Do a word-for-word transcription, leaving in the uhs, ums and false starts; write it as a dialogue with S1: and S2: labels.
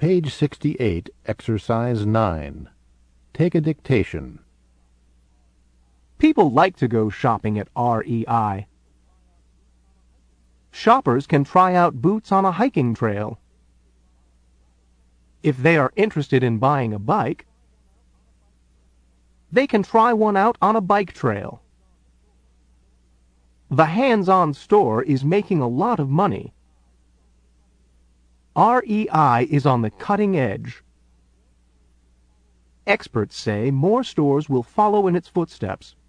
S1: Page sixty-eight, Exercise nine. Take a dictation.
S2: People like to go shopping at R E I. Shoppers can try out boots on a hiking trail. If they are interested in buying a bike, they can try one out on a bike trail. The hands-on store is making a lot of money. R E I is on the cutting edge. Experts say more stores will follow in its footsteps.